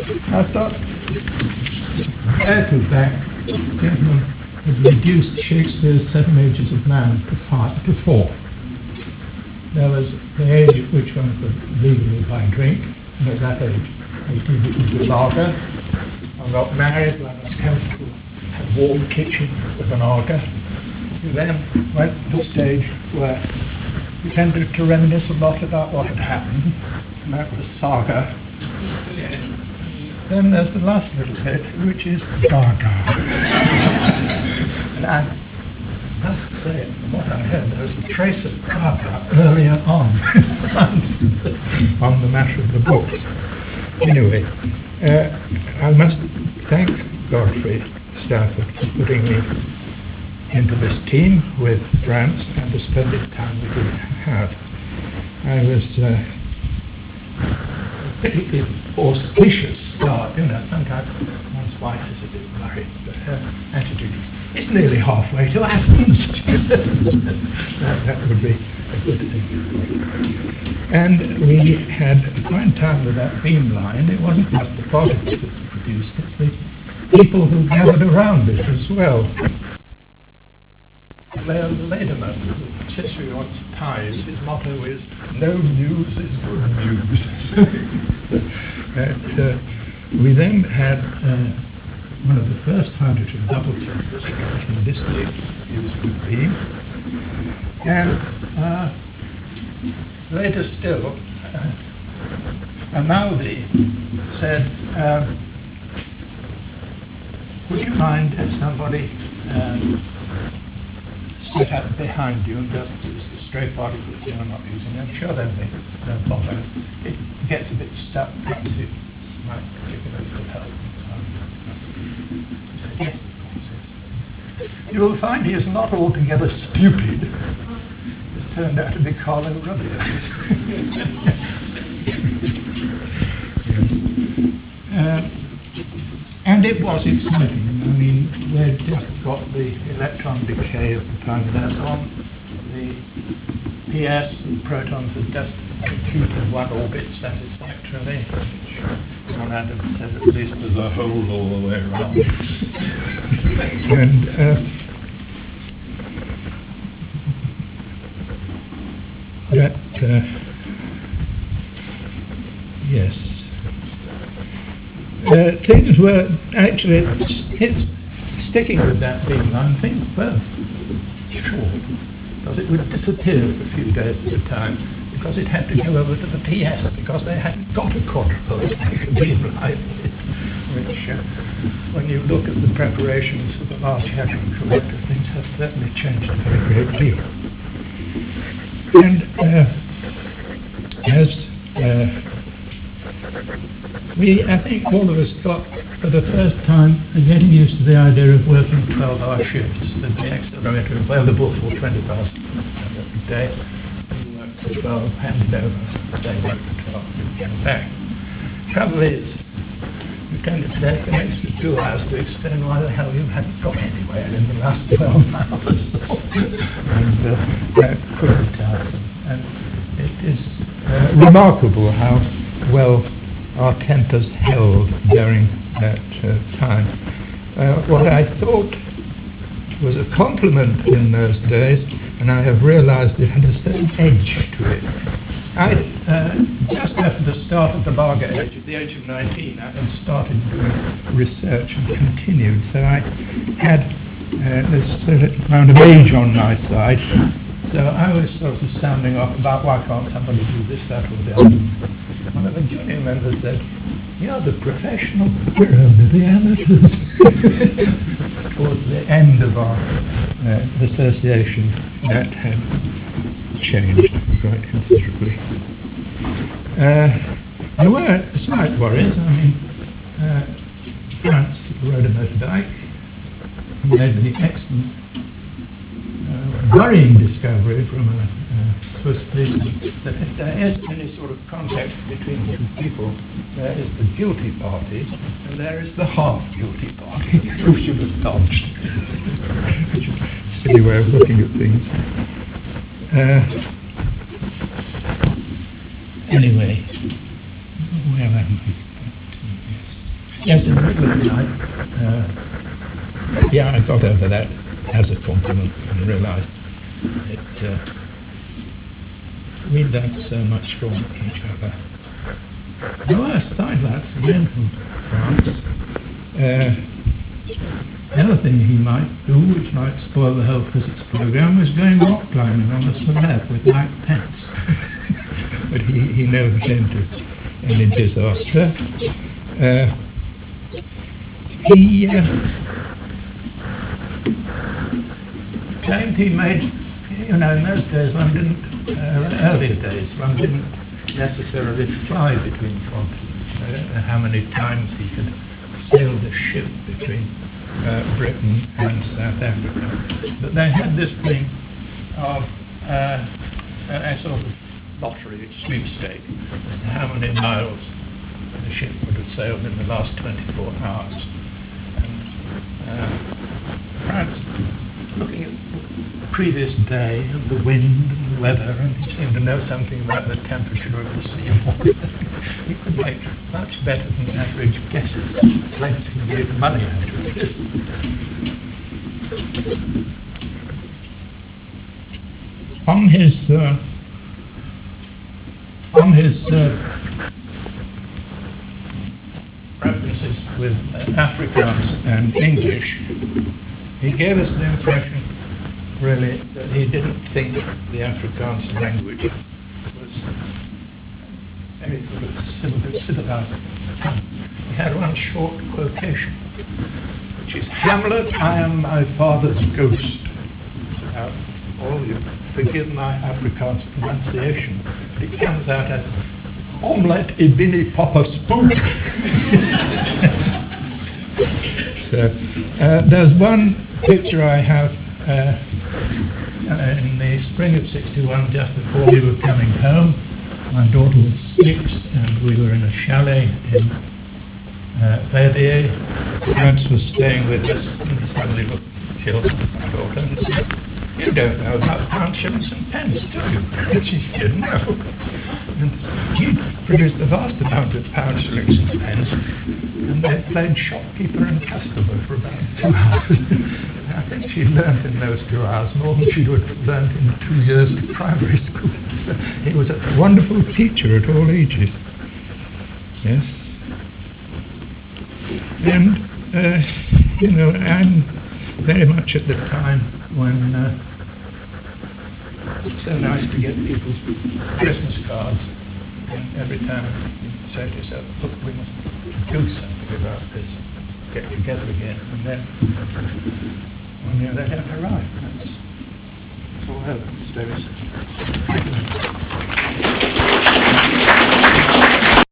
I thought, echoed back, the gentleman had reduced Shakespeare's Seven Ages of Man to four. There was the age at which one could legally buy drink, and at that age, 18 it was a lager. I got married when I was comfortable, had a warm kitchen with an lager. We then went to the stage where we tended to reminisce a lot about what had happened, and that was saga. Then there's the last little bit, which is gaga. And I must say, from what I heard, there was a trace of gaga earlier on on the matter of the books. Anyway, I must thank Godfrey Stafford for putting me into this team with France and the splendid time we did have. I was particularly auspicious start, sometimes one's wife is a bit worried, but her attitude is, it's nearly halfway to Athens. that would be a good thing. And we had a fine time with that beamline. It wasn't just the politics that produced it, the people who gathered around it as well. Leo Lederman, who Cicero wants ties, his motto is, no news is good news. We then had one of the first hydrogen double chambers in this day used with beam. And later still, Amaldi said, would you mind if somebody sit up behind you and just use the stray particles you're not using? I'm sure there'll be no bother. It gets a bit stuck, perhaps it might give it a little help. He said, yes, of course. You will find he is not altogether stupid. It turned out to be Carlo Rubbia. And it was exciting. I mean, we'd just got the electron decay of the time that's on. The PS, the protons had just completed one orbit satisfactorily, which John Adams said at least there's a hole all the way around. And yes. Things were actually sticking with that beamline. Things were short, because it would disappear for a few days at a time, because it had to go over to the PS, because they hadn't got a quadrupole beamline, which, when you look at the preparations for the Large Hadron Collider, things have certainly changed a very great deal. And I think all of us got, for the first time, getting used to the idea of working 12-hour shifts. The accelerator available for 20,000 a day. We worked for 12, handed over, they worked for 12, and came back. Trouble is, we tended to take an extra 2 hours to explain why the hell you hadn't got anywhere in the last 12 hours. And that couldn't tell us. And it is remarkable how well our tempers held during that time. What I thought was a compliment in those days, and I have realized it had a certain edge to it. Just after the start of the Lager age, at the age of 19, I had started doing research and continued, so I had this certain amount of age on my side. So I was sort of sounding off about why can't somebody do this, that, or the other. One of the junior members said, you're the professional, we're only the amateurs. Towards the end of our association, that had changed quite considerably. There were slight worries. I mean, France rode a motorbike, made the excellent, worrying discovery from a Swiss policeman that if there is any sort of contact between two people, there is the guilty party and there is the half-guilty party who should have dodged. Which is a silly way of looking at things. Anyway, where am I? Yes. Yes, in the middle of the night. Yeah, I got over that as a compliment and realised that we learnt so much from each other. Oh, aside that, again from France, the other thing he might do, which might spoil the whole physics program, was going rock climbing on the slab with Mike Pence. But he never came to any disaster. He claimed he made, in those days one didn't, earlier days, one didn't necessarily fly between continents. I don't know how many times he could sail the ship between Britain and South Africa. But they had this thing of a sort of lottery, sweepstake, as to how many miles the ship would have sailed in the last 24 hours. And France, looking at the previous day and the wind and the weather, and he seemed to know something about the temperature of the sea water. He could make much better than average guesses. Claims he made money out of this. On his references with Afrikaans and English, he gave us the impression, really, that he didn't think the Afrikaans language was any sort of civilized tongue. He had one short quotation, which is, "Hamlet, I am my father's ghost." Now, all you forgive my Afrikaans pronunciation, but it comes out as "Omelette e bini papa spook." So, there's one picture I have in the spring of '61, just before we were coming home. My daughter was 6, and we were in a chalet in Verviers. Parents were staying with us, and he suddenly looked at my daughter and said, "You don't know about pounds, shillings and pence, do you?" And she said, "No." And he produced a vast amount of pounds, shillings and pence, and they played shopkeeper and customer for about 2 hours. I think she learnt in those 2 hours more than she would have learnt in 2 years of primary school. So he was a wonderful teacher at all ages. Yes. And, I'm very much at the time when it's so nice to get people's Christmas cards. And every time you say to yourself, "Look, we must do something about this, get together again," and then they don't arrive. That's all over. It's very sad.